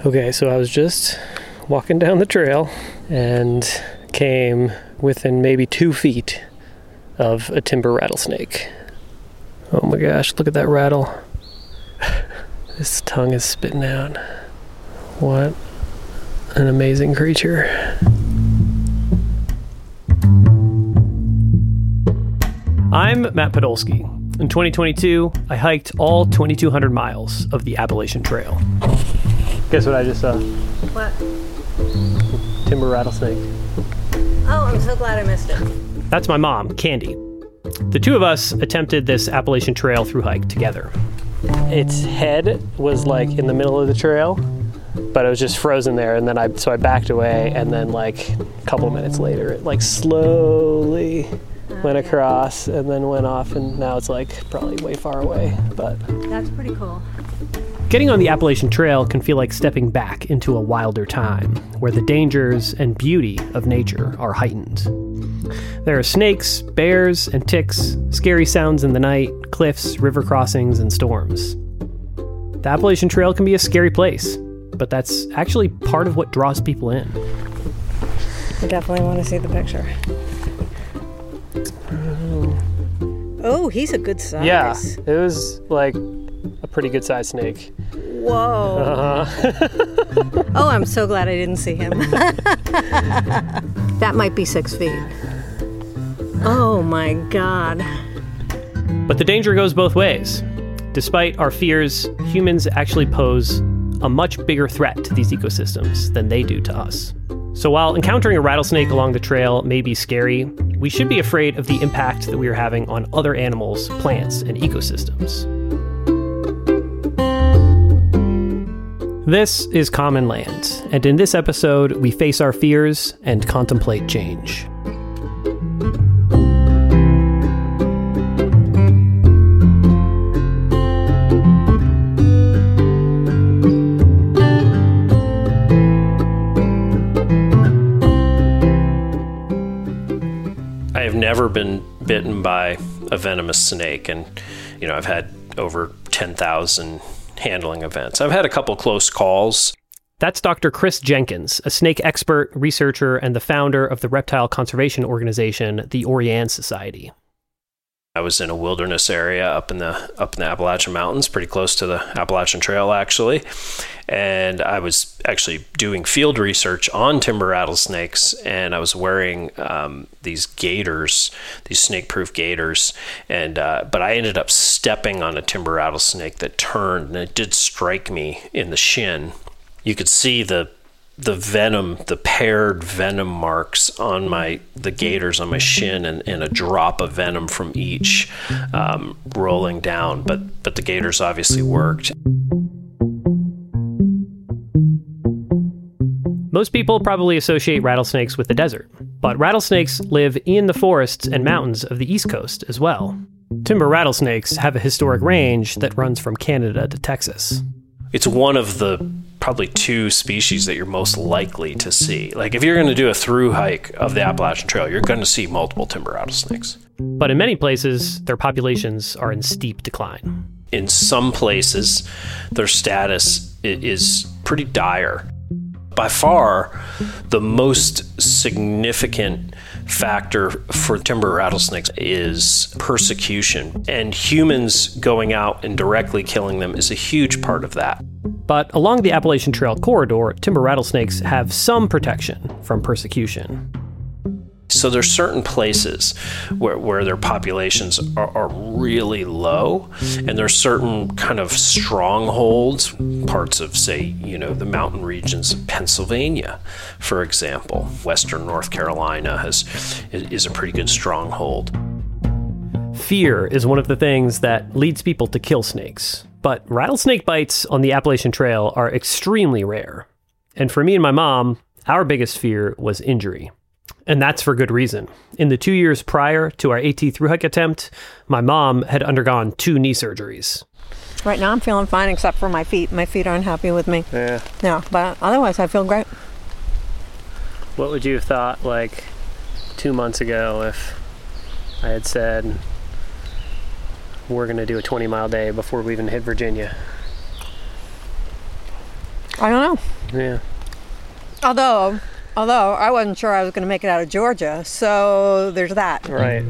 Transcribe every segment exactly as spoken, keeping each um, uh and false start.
Okay, so I was just walking down the trail and came within maybe two feet of a timber rattlesnake. Oh my gosh, look at that rattle. His tongue is spitting out. What an amazing creature. I'm Matt Podolsky. In twenty twenty-two, I hiked all twenty-two hundred miles of the Appalachian Trail. Guess what I just saw? What? Timber rattlesnake. Oh, I'm so glad I missed it. That's my mom, Candy. The two of us attempted this Appalachian Trail through hike together. Its head was like in the middle of the trail, but it was just frozen there, and then I so I backed away, and then like a couple of minutes later it like slowly oh, went across yeah. and then went off, and now it's like probably way far away, but that's pretty cool. Getting on the Appalachian Trail can feel like stepping back into a wilder time, where the dangers and beauty of nature are heightened. There are snakes, bears, and ticks, scary sounds in the night, cliffs, river crossings, and storms. The Appalachian Trail can be a scary place, but that's actually part of what draws people in. I definitely want to see the picture. Oh, he's a good size. Yeah, it was like a pretty good sized snake. Whoa. Uh-huh. Oh, I'm so glad I didn't see him. That might be six feet. Oh my God. But the danger goes both ways. Despite our fears, humans actually pose a much bigger threat to these ecosystems than they do to us. So while encountering a rattlesnake along the trail may be scary, we should be afraid of the impact that we are having on other animals, plants, and ecosystems. This is Common Land, and in this episode, we face our fears and contemplate change. I have never been bitten by a venomous snake, and you know, I've had over ten thousand handling events. I've had a couple close calls. That's Doctor Chris Jenkins, a snake expert, researcher, and the founder of the reptile conservation organization, the Orianne Society. I was in a wilderness area up in the up in the Appalachian Mountains, pretty close to the Appalachian Trail, actually. And I was actually doing field research on timber rattlesnakes, and I was wearing um, these gaiters, these snake-proof gaiters. And uh, but I ended up stepping on a timber rattlesnake that turned, and it did strike me in the shin. You could see the the venom, the paired venom marks on my, the gaiters on my shin, and, and a drop of venom from each um, rolling down. But, but the gaiters obviously worked. Most people probably associate rattlesnakes with the desert, but rattlesnakes live in the forests and mountains of the East Coast as well. Timber rattlesnakes have a historic range that runs from Canada to Texas. It's one of the probably two species that you're most likely to see. Like if you're going to do a through hike of the Appalachian Trail, you're going to see multiple timber rattlesnakes. But in many places, their populations are in steep decline. In some places, their status is pretty dire. By far, the most significant factor for timber rattlesnakes is persecution, and humans going out and directly killing them is a huge part of that. But along the Appalachian Trail corridor, timber rattlesnakes have some protection from persecution. So there's certain places where, where their populations are, are really low, and there's certain kind of strongholds, parts of, say, you know, the mountain regions of Pennsylvania, for example. Western North Carolina has is a pretty good stronghold. Fear is one of the things that leads people to kill snakes. But rattlesnake bites on the Appalachian Trail are extremely rare. And for me and my mom, our biggest fear was injury. And that's for good reason. In the two years prior to our AT thru-hike attempt, my mom had undergone two knee surgeries. Right now I'm feeling fine except for my feet. My feet aren't happy with me. Yeah. No, but otherwise I feel great. What would you have thought, like, two months ago if I had said, we're going to do a twenty-mile day before we even hit Virginia? I don't know. Yeah. Although, although I wasn't sure I was going to make it out of Georgia, so there's that. Right.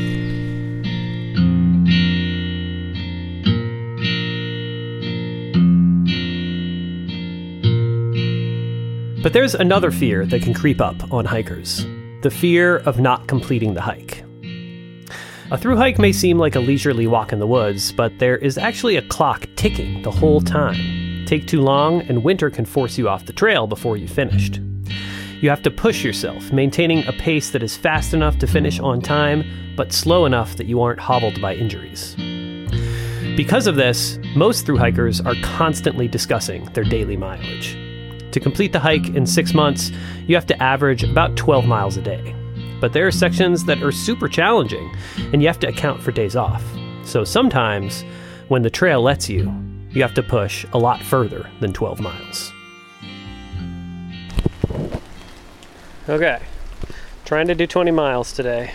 But there's another fear that can creep up on hikers. The fear of not completing the hike. A through hike may seem like a leisurely walk in the woods, but there is actually a clock ticking the whole time. Take too long, and winter can force you off the trail before you've finished. You have to push yourself, maintaining a pace that is fast enough to finish on time, but slow enough that you aren't hobbled by injuries. Because of this, most through hikers are constantly discussing their daily mileage. To complete the hike in six months, you have to average about twelve miles a day. But there are sections that are super challenging, and you have to account for days off. So sometimes, when the trail lets you, you have to push a lot further than twelve miles. Okay, trying to do twenty miles today.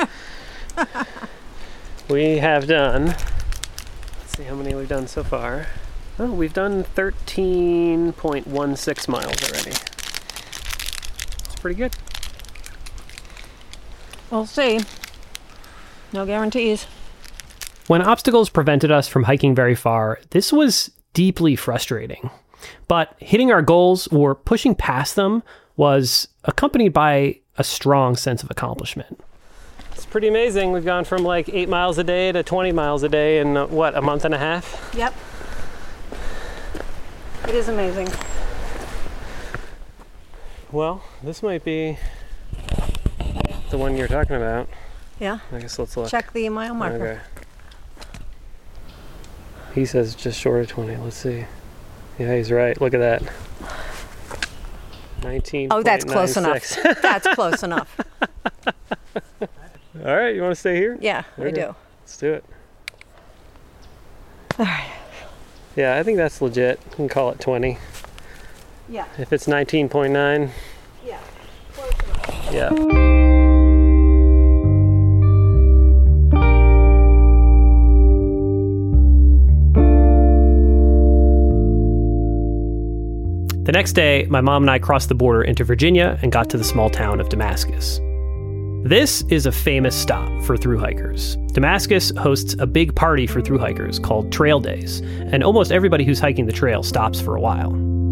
We have done, let's see how many we've done so far. Oh, we've done thirteen point one six miles already. It's pretty good. We'll see. No guarantees. When obstacles prevented us from hiking very far, this was deeply frustrating. But hitting our goals or pushing past them was accompanied by a strong sense of accomplishment. It's pretty amazing. We've gone from like eight miles a day to twenty miles a day in, uh, what, a month and a half? Yep. It is amazing. Well, this might be the one you're talking about. Yeah. I guess let's look. Check the mile marker. Okay. He says just short of twenty. Let's see. Yeah, he's right. Look at that. nineteen. Oh, that's close enough. That's close enough. All right, you want to stay here? Yeah, Okay. I do. Let's do it. All right. Yeah, I think that's legit. We can call it twenty. Yeah. If it's nineteen point nine. Yeah. Close enough. Yeah. The next day, my mom and I crossed the border into Virginia and got to the small town of Damascus. This is a famous stop for thru hikers. Damascus hosts a big party for thru hikers called Trail Days, and almost everybody who's hiking the trail stops for a while.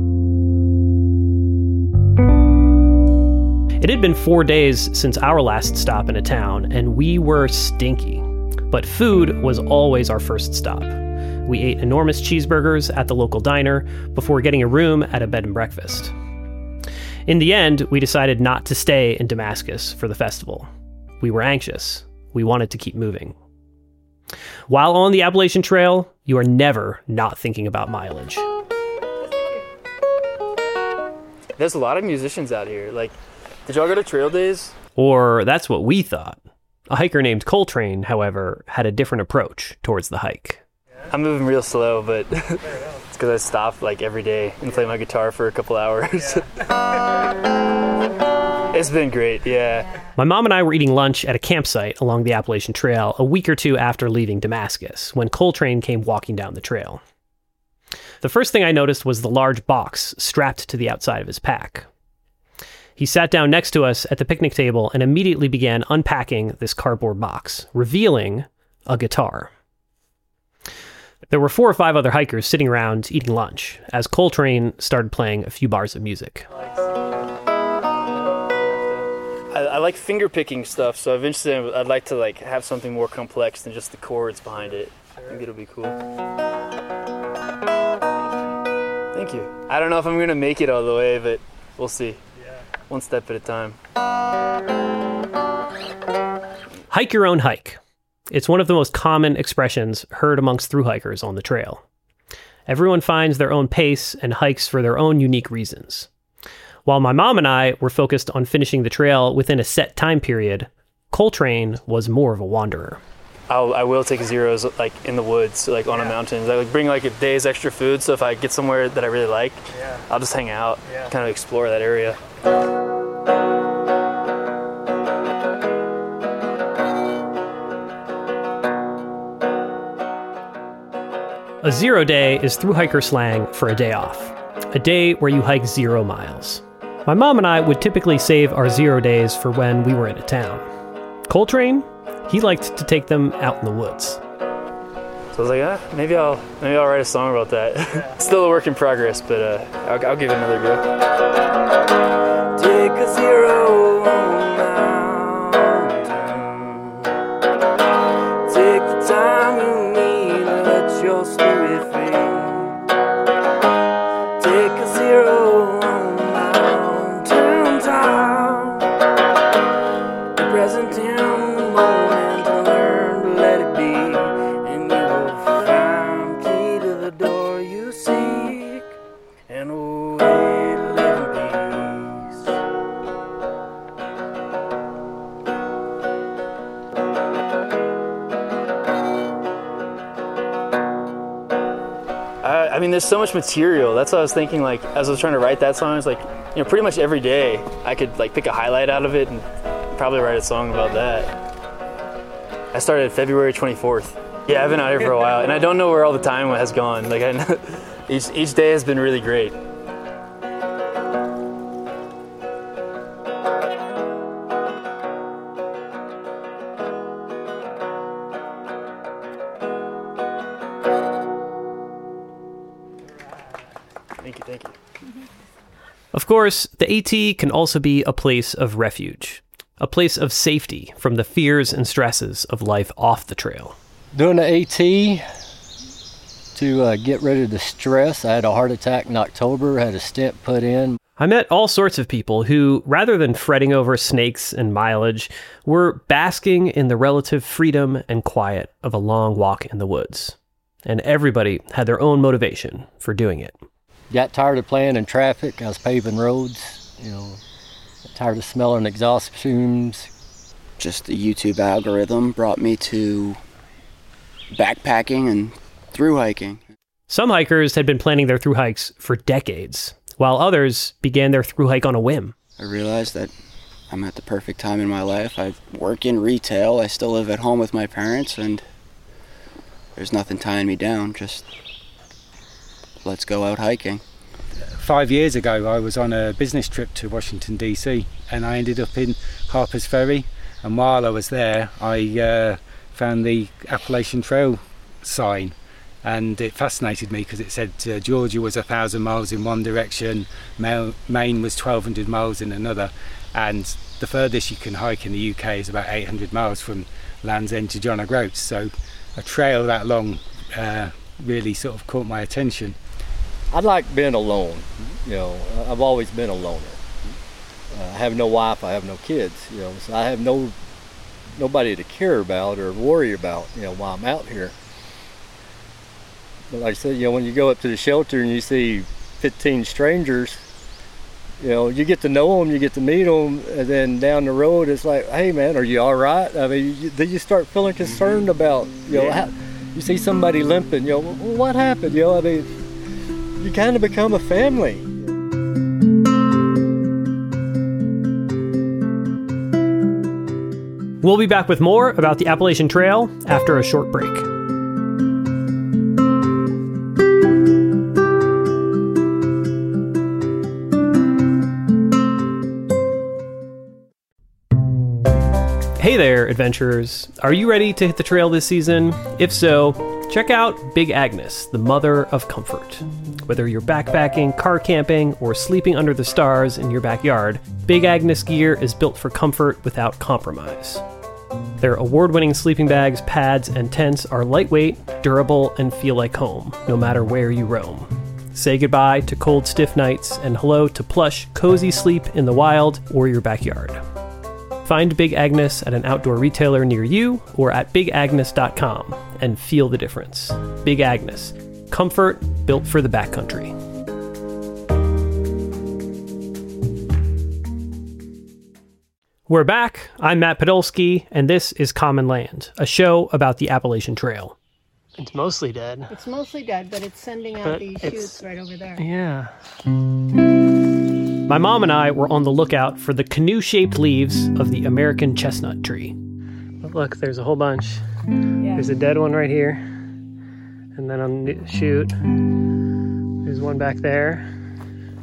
It had been four days since our last stop in a town, and we were stinky. But food was always our first stop. We ate enormous cheeseburgers at the local diner before getting a room at a bed and breakfast. In the end, we decided not to stay in Damascus for the festival. We were anxious. We wanted to keep moving. While on the Appalachian Trail, you are never not thinking about mileage. There's a lot of musicians out here. Like, did y'all go to Trail Days? Or that's what we thought. A hiker named Coltrane, however, had a different approach towards the hike. I'm moving real slow, but it's because I stop like every day and play my guitar for a couple hours. It's been great, yeah. My mom and I were eating lunch at a campsite along the Appalachian Trail a week or two after leaving Damascus, when Coltrane came walking down the trail. The first thing I noticed was the large box strapped to the outside of his pack. He sat down next to us at the picnic table and immediately began unpacking this cardboard box, revealing a guitar. There were four or five other hikers sitting around eating lunch as Coltrane started playing a few bars of music. I, I like finger picking stuff, so eventually I'd like to like have something more complex than just the chords behind it. I think it'll be cool. Thank you. I don't know if I'm gonna make it all the way, but we'll see. One step at a time. Hike your own hike. It's one of the most common expressions heard amongst thru hikers on the trail. Everyone finds their own pace and hikes for their own unique reasons. While my mom and I were focused on finishing the trail within a set time period, Coltrane was more of a wanderer. I'll, I will take zeros like in the woods, like on yeah. a mountain. I like bring like a day's extra food, so if I get somewhere that I really like, yeah. I'll just hang out, yeah. kind of explore that area. A zero day is thru hiker slang for a day off. a day where you hike zero miles. My mom and I would typically save our zero days for when we were in a town. Coltrane, he liked to take them out in the woods. So I was like, ah, maybe I'll maybe I'll write a song about that. Still a work in progress, but uh, I'll, I'll give it another go. Take a zero mountain. Take the time you need to let your spirit free. Take a zero mountain town. Be present in the moment and learn to let it be. And you will find key to the door you seek. And a way to live in peace. I, I mean, there's so much material. That's what I was thinking, like, as I was trying to write that song, I was like, you know, pretty much every day I could, like, pick a highlight out of it and probably write a song about that. I started February twenty-fourth. Yeah, I've been out here for a while, and I don't know where all the time has gone. Like, I know, each, each day has been really great. Thank you, thank you. Of course, the AT can also be a place of refuge, a place of safety from the fears and stresses of life off the trail. Doing the AT to uh, get rid of the stress. I had a heart attack in October, had a stent put in. I met all sorts of people who, rather than fretting over snakes and mileage, were basking in the relative freedom and quiet of a long walk in the woods. And everybody had their own motivation for doing it. Got tired of playing in traffic. I was paving roads, you know, tired of smelling exhaust fumes. Just the YouTube algorithm brought me to backpacking and thru hiking. Some hikers had been planning their thru hikes for decades, while others began their thru hike on a whim. I realized that I'm at the perfect time in my life. I work in retail. I still live at home with my parents, and there's nothing tying me down. Just let's go out hiking. Five years ago, I was on a business trip to Washington, D C, and I ended up in Harper's Ferry. And while I was there, I uh, found the Appalachian Trail sign, and it fascinated me because it said uh, Georgia was a thousand miles in one direction, Maine was twelve hundred miles in another, and the furthest you can hike in the U K is about eight hundred miles from Land's End to John O'Groats. So a trail that long uh, really sort of caught my attention. I like being alone. You know, I've always been a loner. Uh, I have no wife, I have no kids, you know, so I have no nobody to care about or worry about, you know, while I'm out here. But like I said, you know, when you go up to the shelter and you see fifteen strangers, you know, you get to know them, you get to meet them, and then down the road it's like, hey man, are you all right? I mean, you, then you start feeling concerned about, you know, how, you see somebody limping, you know, well, what happened? You know, I mean, you kind of become a family. We'll be back with more about the Appalachian Trail after a short break. Hey there, adventurers. Are you ready to hit the trail this season? If so, check out Big Agnes, the mother of comfort. Whether you're backpacking, car camping, or sleeping under the stars in your backyard, Big Agnes gear is built for comfort without compromise. Their award-winning sleeping bags, pads, and tents are lightweight, durable, and feel like home, no matter where you roam. Say goodbye to cold, stiff nights, and hello to plush, cozy sleep in the wild or your backyard. Find Big Agnes at an outdoor retailer near you or at big agnes dot com and feel the difference. Big Agnes, comfort built for the backcountry. We're back. I'm Matt Podolsky, and this is Common Land, a show about the Appalachian Trail. It's mostly dead. It's mostly dead, but it's sending out But these it's- shoots right over there. Yeah. My mom and I were on the lookout for the canoe-shaped leaves of the American chestnut tree. But look, there's a whole bunch. Yeah. There's a dead one right here. And then on the shoot, there's one back there.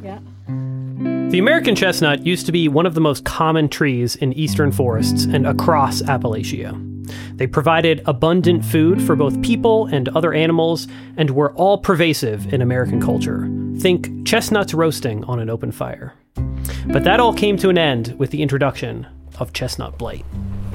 Yeah. The American chestnut used to be one of the most common trees in eastern forests and across Appalachia. They provided abundant food for both people and other animals and were all pervasive in American culture. Think chestnuts roasting on an open fire. But that all came to an end with the introduction of chestnut blight.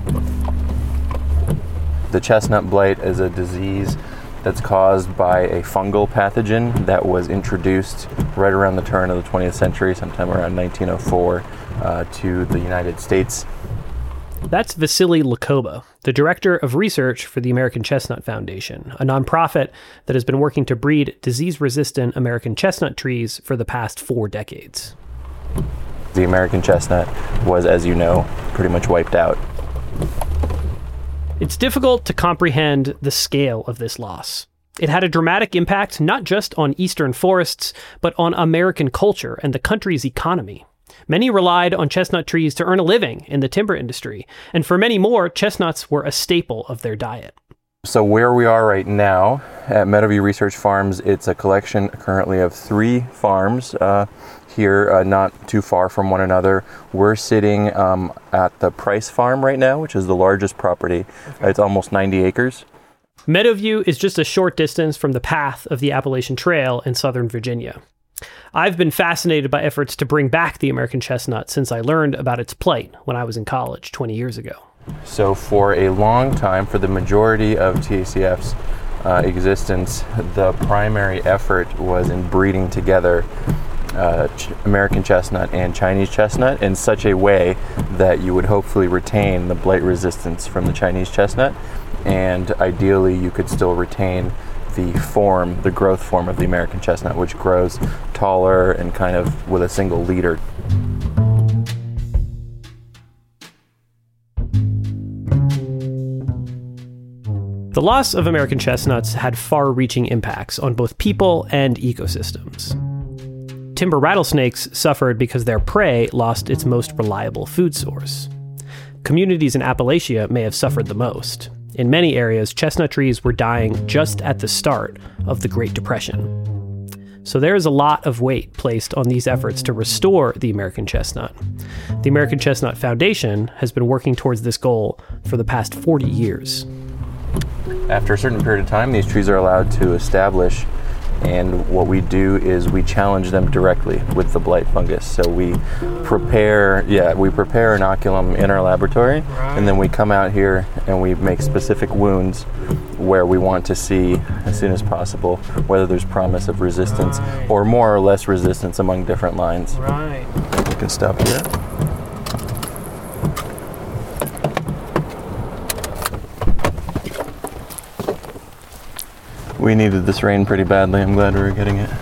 The chestnut blight is a disease that's caused by a fungal pathogen that was introduced right around the turn of the twentieth century, sometime around nineteen oh four, uh, to the United States. That's Vasily Lakoba, the director of research for the American Chestnut Foundation, a nonprofit that has been working to breed disease-resistant American chestnut trees for the past four decades. The American chestnut was, as you know, pretty much wiped out. It's difficult to comprehend the scale of this loss. It had a dramatic impact not just on eastern forests, but on American culture and the country's economy. Many relied on chestnut trees to earn a living in the timber industry, and for many more, chestnuts were a staple of their diet. So where we are right now at Meadowview Research Farms, it's a collection currently of three farms uh, here, uh, not too far from one another. We're sitting um, at the Price Farm right now, which is the largest property. Okay. It's almost ninety acres. Meadowview is just a short distance from the path of the Appalachian Trail in Southern Virginia. I've been fascinated by efforts to bring back the American chestnut since I learned about its plight when I was in college twenty years ago. So for a long time, for the majority of T A C F's uh, existence, the primary effort was in breeding together uh, ch- American chestnut and Chinese chestnut in such a way that you would hopefully retain the blight resistance from the Chinese chestnut, and ideally you could still retain the form, the growth form of the American chestnut, which grows taller and kind of with a single leader. The loss of American chestnuts had far-reaching impacts on both people and ecosystems. Timber rattlesnakes suffered because their prey lost its most reliable food source. Communities in Appalachia may have suffered the most. In many areas, chestnut trees were dying just at the start of the Great Depression. So there is a lot of weight placed on these efforts to restore the American chestnut. The American Chestnut Foundation has been working towards this goal for the past forty years. After a certain period of time, these trees are allowed to establish, and what we do is we challenge them directly with the blight fungus. So we prepare, yeah, we prepare inoculum in our laboratory, right. And then we come out here and we make specific wounds where we want to see as soon as possible whether there's promise of resistance, right, or more or less resistance among different lines. Right. You can stop here. We needed this rain pretty badly. I'm glad we were getting it.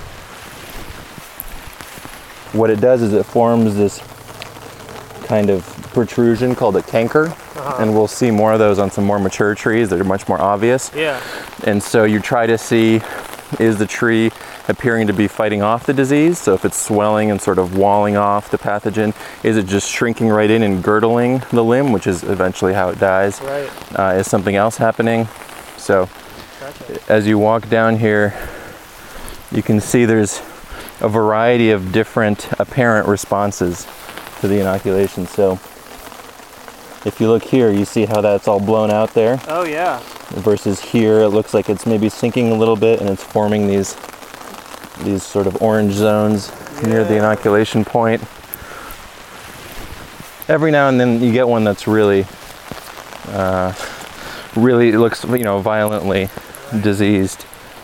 What it does is it forms this kind of protrusion called a canker, uh-huh. And we'll see more of those on some more mature trees that are much more obvious. Yeah. And so you try to see, is the tree appearing to be fighting off the disease? So if it's swelling and sort of walling off the pathogen, is it just shrinking right in and girdling the limb, which is eventually how it dies? Right. Uh, is something else happening? So as you walk down here, you can see there's a variety of different apparent responses to the inoculation. So if you look here, you see how that's all blown out there. Oh yeah. Versus here, it looks like it's maybe sinking a little bit and it's forming these these sort of orange zones, yeah, near the inoculation point. Every now and then you get one that's really, uh, really looks, you know, violently diseased.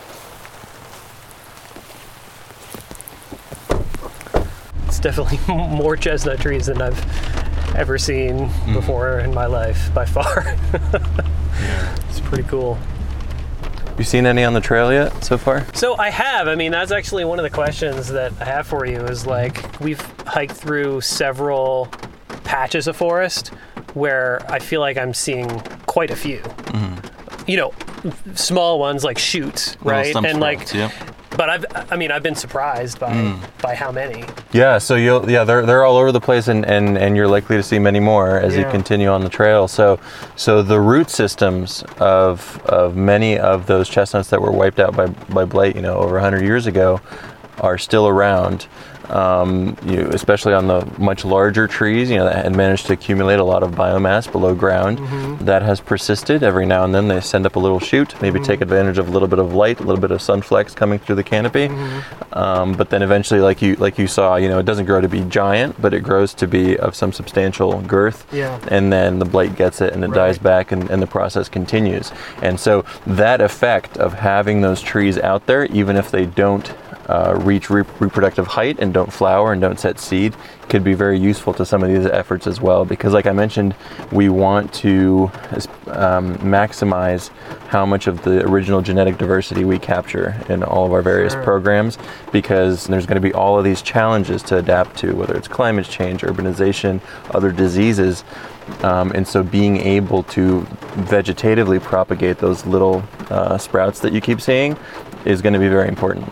It's definitely more chestnut trees than I've ever seen mm. before in my life, by far. It's pretty cool. You seen any on the trail yet so far? So I have. I mean, that's actually one of the questions that I have for you is like, we've hiked through several patches of forest where I feel like I'm seeing quite a few. Mm-hmm. You know, small ones like shoots, right? Well, and like, yeah. But I've, I mean, I've been surprised by mm. by how many. Yeah, so you'll, yeah, they're they're all over the place, and, and, and you're likely to see many more as yeah. you continue on the trail. So, so the root systems of of many of those chestnuts that were wiped out by by blight, you know, over one hundred years ago, are still around, um, you, especially on the much larger trees, you know, that had managed to accumulate a lot of biomass below ground. Mm-hmm. That has persisted. Every now and then they send up a little shoot, maybe mm-hmm. take advantage of a little bit of light, a little bit of sunflex coming through the canopy. Mm-hmm. Um, but then eventually, like you like you saw, you know, it doesn't grow to be giant, but it grows to be of some substantial girth. Yeah. And then the blight gets it and it right. dies back, and, and the process continues. And so that effect of having those trees out there, even if they don't Uh, reach re- reproductive height and don't flower and don't set seed, could be very useful to some of these efforts as well, because like I mentioned, we want to um, maximize how much of the original genetic diversity we capture in all of our various sure. programs, because there's going to be all of these challenges to adapt to, whether it's climate change, urbanization, other diseases. Um, and so being able to vegetatively propagate those little uh, sprouts that you keep seeing is going to be very important.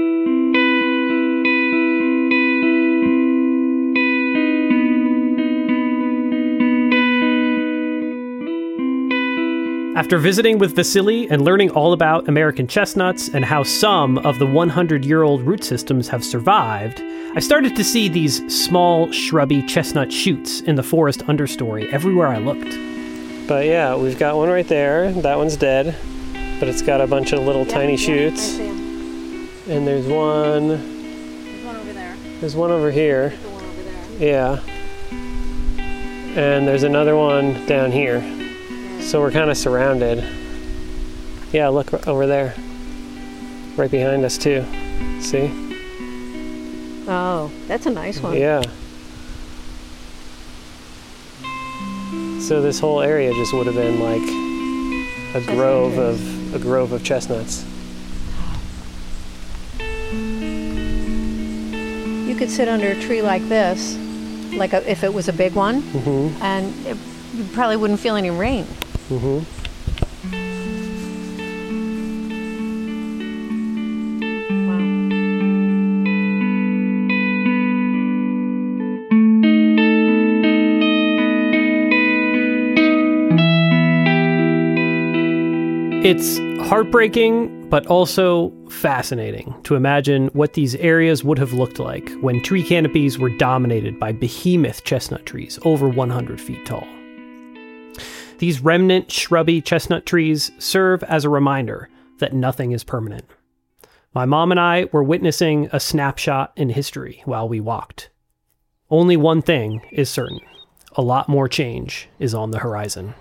After visiting with Vasily and learning all about American chestnuts and how some of the hundred-year-old root systems have survived, I started to see these small, shrubby chestnut shoots in the forest understory everywhere I looked. But yeah, we've got one right there. That one's dead, but it's got a bunch of little yeah, tiny yeah, shoots. And there's one... There's one over there. There's one over here. There's the one over there. Yeah. And there's another one down here. So we're kind of surrounded. Yeah, look over there. Right behind us too. See? Oh, that's a nice one. Yeah. So this whole area just would have been like a grove of a grove of chestnuts. You could sit under a tree like this, like a, if it was a big one, mm-hmm. and it, you probably wouldn't feel any rain. Mm-hmm. It's heartbreaking, but also fascinating to imagine what these areas would have looked like when tree canopies were dominated by behemoth chestnut trees over one hundred feet tall. These remnant shrubby chestnut trees serve as a reminder that nothing is permanent. My mom and I were witnessing a snapshot in history while we walked. Only one thing is certain: a lot more change is on the horizon.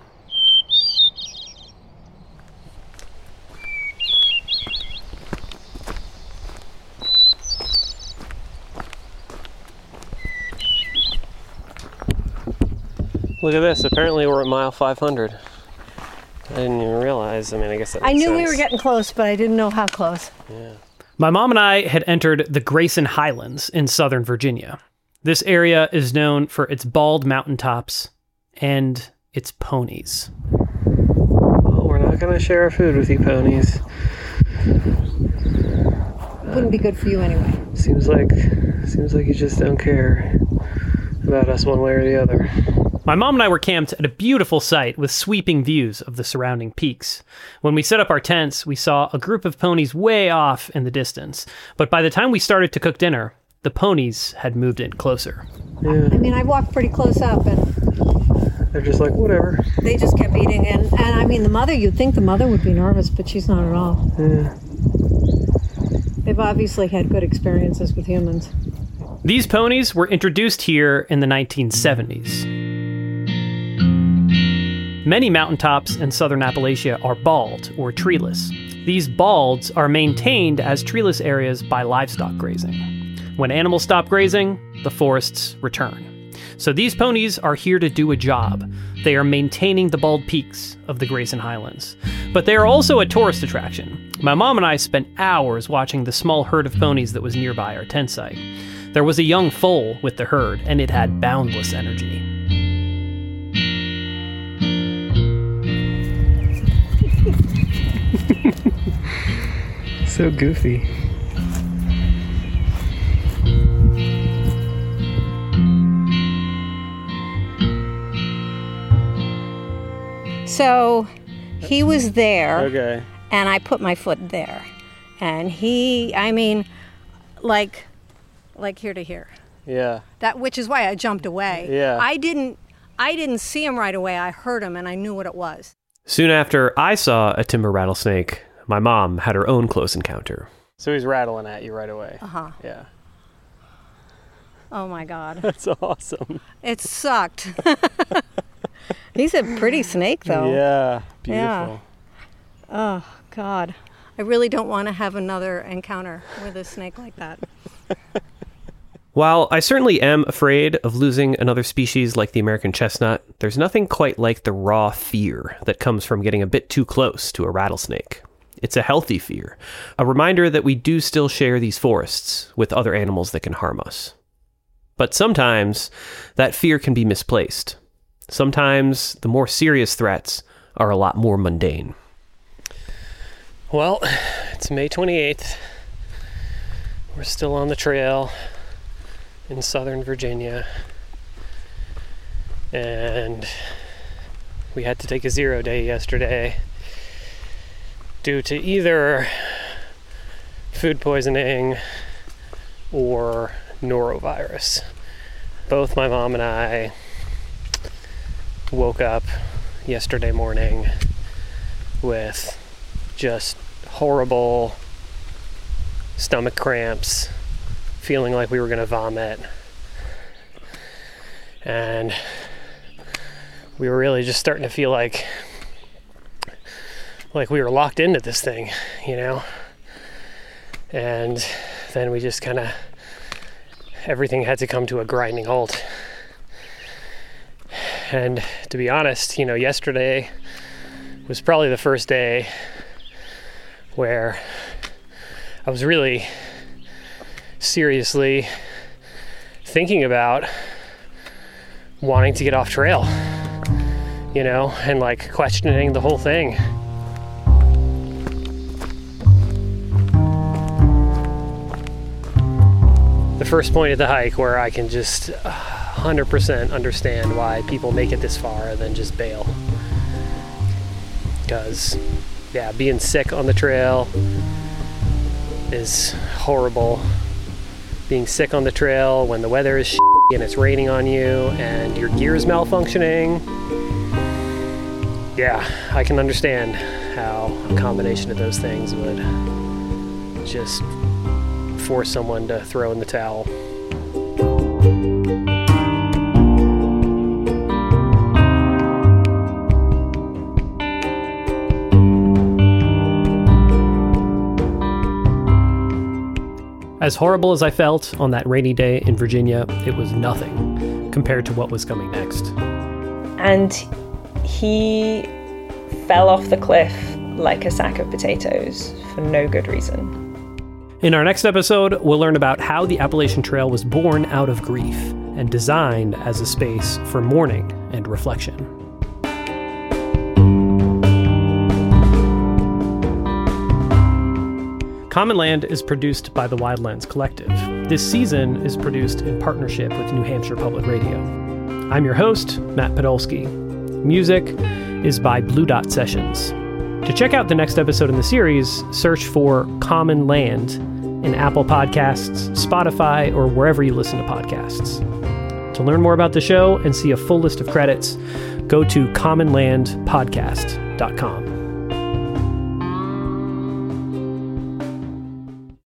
Look at this. Apparently we're at mile five hundred. I didn't even realize. I mean, I guess that makes I knew sense. we were getting close, but I didn't know how close. Yeah. My mom and I had entered the Grayson Highlands in Southern Virginia. This area is known for its bald mountaintops and its ponies. Oh, we're not going to share our food with you ponies. Wouldn't be good for you anyway. Seems like, seems like you just don't care about us one way or the other. My mom and I were camped at a beautiful site with sweeping views of the surrounding peaks. When we set up our tents, we saw a group of ponies way off in the distance. But by the time we started to cook dinner, the ponies had moved in closer. Yeah. I mean, I walked pretty close up, and they're just like, whatever. They just kept eating. And, and I mean, the mother, you'd think the mother would be nervous, but she's not at all. Yeah. They've obviously had good experiences with humans. These ponies were introduced here in the nineteen seventies. Many mountaintops in southern Appalachia are bald or treeless. These balds are maintained as treeless areas by livestock grazing. When animals stop grazing, the forests return. So these ponies are here to do a job. They are maintaining the bald peaks of the Grayson Highlands. But they are also a tourist attraction. My mom and I spent hours watching the small herd of ponies that was nearby our tent site. There was a young foal with the herd, and it had boundless energy. So goofy. So he was there, Okay. and I put my foot there. And he, I mean, like, like here to here. Yeah. That, which is why I jumped away. Yeah. I didn't, I didn't see him right away. I heard him and I knew what it was. Soon after I saw a timber rattlesnake, my mom had her own close encounter. So he's rattling at you right away. Uh-huh. Yeah. Oh my God. That's awesome. It sucked. He's a pretty snake though. Yeah. Beautiful. Yeah. Oh God. I really don't want to have another encounter with a snake like that. While I certainly am afraid of losing another species like the American chestnut, there's nothing quite like the raw fear that comes from getting a bit too close to a rattlesnake. It's a healthy fear, a reminder that we do still share these forests with other animals that can harm us. But sometimes that fear can be misplaced. Sometimes the more serious threats are a lot more mundane. Well, it's May twenty-eighth. We're still on the trail in Southern Virginia. And we had to take a zero day yesterday due to either food poisoning or norovirus. Both my mom and I woke up yesterday morning with just horrible stomach cramps, feeling like we were going to vomit. And we were really just starting to feel like like we were locked into this thing, you know? And then we just kind of, everything had to come to a grinding halt. And to be honest, you know, yesterday was probably the first day where I was really seriously thinking about wanting to get off trail, you know, and like questioning the whole thing. The first point of the hike where I can just one hundred percent understand why people make it this far and then just bail. Because, yeah, being sick on the trail is horrible. Being sick on the trail when the weather is shitty and it's raining on you and your gear's malfunctioning. Yeah, I can understand how a combination of those things would just force someone to throw in the towel. As horrible as I felt on that rainy day in Virginia, it was nothing compared to what was coming next. And he fell off the cliff like a sack of potatoes for no good reason. In our next episode, we'll learn about how the Appalachian Trail was born out of grief and designed as a space for mourning and reflection. Common Land is produced by the Wildlands Collective. This season is produced in partnership with New Hampshire Public Radio. I'm your host, Matt Podolsky. Music is by Blue Dot Sessions. To check out the next episode in the series, search for Common Land in Apple Podcasts, Spotify, or wherever you listen to podcasts. To learn more about the show and see a full list of credits, go to common land podcast dot com.